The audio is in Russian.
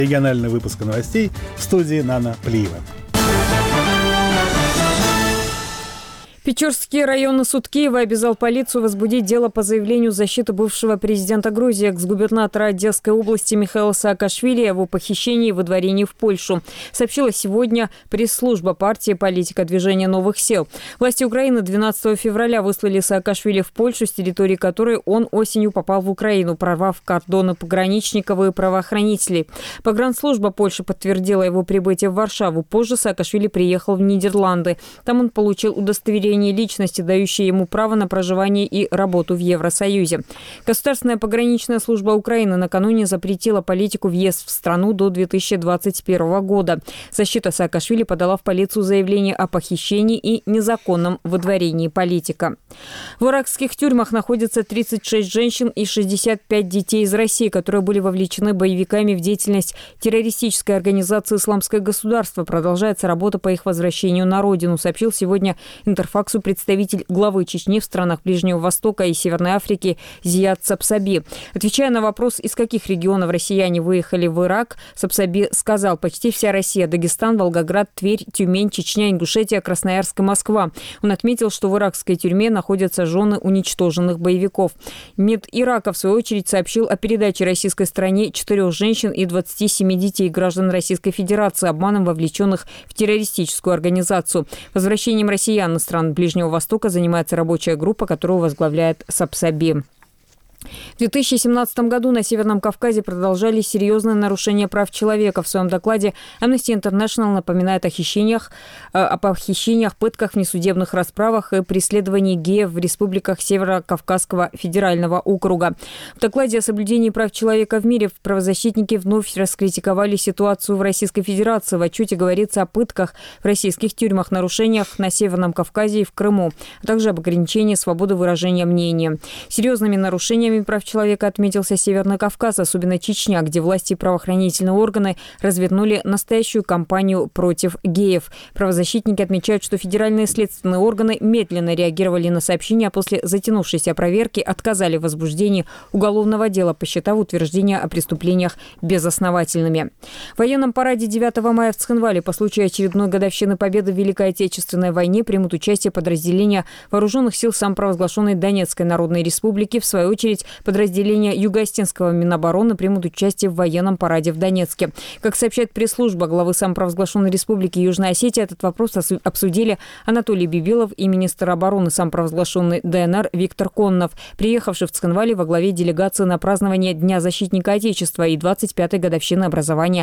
Региональный выпуск новостей в студии Нана Плиева. Печорский районный суд Киева обязал полицию возбудить дело по заявлению защиты бывшего президента Грузии, экс-губернатора Одесской области Михаила Саакашвили о его похищении и выдворении в Польшу, сообщила сегодня пресс-служба партии «Политика движения новых сил». Власти Украины 12 февраля выслали Саакашвили в Польшу, с территории которой он осенью попал в Украину, прорвав кордоны пограничников и правоохранителей. Погранслужба Польши подтвердила его прибытие в Варшаву. Позже Саакашвили приехал в Нидерланды. Там он получил удостоверение личности, дающие ему право на проживание и работу в Евросоюзе. Государственная пограничная служба Украины накануне запретила политику въезд в страну до 2021 года. Защита Саакашвили подала в полицию заявление о похищении и незаконном выдворении политика. В иракских тюрьмах находятся 36 женщин и 65 детей из России, которые были вовлечены боевиками в деятельность террористической организации «Исламское государство». Продолжается работа по их возвращению на родину, сообщил сегодня Интерфаксу представитель главы Чечни в странах Ближнего Востока и Северной Африки Зият Сапсаби. Отвечая на вопрос, из каких регионов россияне выехали в Ирак, Сапсаби сказал: почти вся Россия, Дагестан, Волгоград, Тверь, Тюмень, Чечня, Ингушетия, Красноярск и Москва. Он отметил, что в иракской тюрьме находятся жены уничтоженных боевиков. МИД Ирака, в свою очередь, сообщил о передаче российской стороне 4 женщин и 27 детей граждан Российской Федерации, обманом вовлеченных в террористическую организацию. Возвращением россиян из стран Ближнего Востока занимается рабочая группа, которую возглавляет Сапсаби. В 2017 году на Северном Кавказе продолжались серьезные нарушения прав человека. В своем докладе Amnesty International напоминает о похищениях, пытках, внесудебных расправах и преследовании геев в республиках Северо-Кавказского федерального округа. В докладе о соблюдении прав человека в мире правозащитники вновь раскритиковали ситуацию в Российской Федерации. В отчете говорится о пытках в российских тюрьмах, нарушениях на Северном Кавказе и в Крыму, а также об ограничении свободы выражения мнения. Серьезными нарушениями прав человека отметился Северный Кавказ, особенно Чечня, где власти и правоохранительные органы развернули настоящую кампанию против геев. Правозащитники отмечают, что федеральные следственные органы медленно реагировали на сообщения, а после затянувшейся проверки отказали в возбуждении уголовного дела, посчитав утверждения о преступлениях безосновательными. В военном параде 9 мая в Цхинвале по случаю очередной годовщины победы в Великой Отечественной войне примут участие подразделения вооруженных сил самопровозглашенной Донецкой Народной Республики. В свою очередь, подразделения Юго-Остинского Минобороны примут участие в военном параде в Донецке. Как сообщает пресс-служба главы самопровозглашенной Республики Южная Осетия, этот вопрос обсудили Анатолий Бибилов и министр обороны самопровозглашенной ДНР Виктор Коннов, приехавший в Цхинвале во главе делегации на празднование Дня защитника Отечества и 25-й годовщины образования